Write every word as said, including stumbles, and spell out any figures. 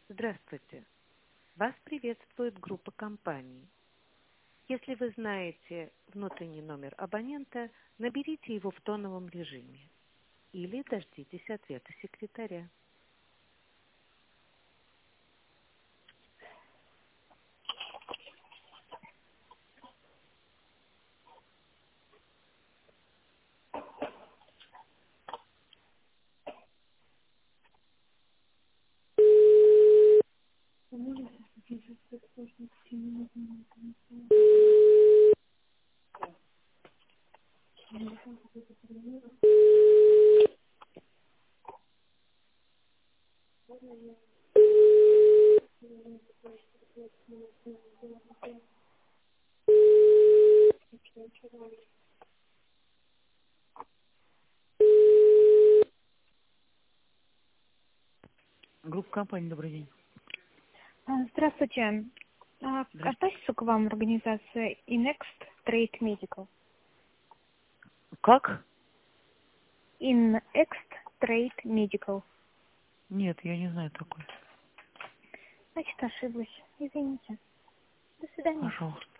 Здравствуйте. Вас приветствует группа компаний. Если вы знаете внутренний номер абонента, наберите его в тоновом режиме или дождитесь ответа секретаря. Группа компаний, добрый день. А, Здравствуйте. А, Здравствуйте. Относится к вам организация Inext Trade Medical? Как? Inext Trade Medical. Нет, я не знаю такой. Значит, ошиблась. Извините. До свидания. Пожалуйста.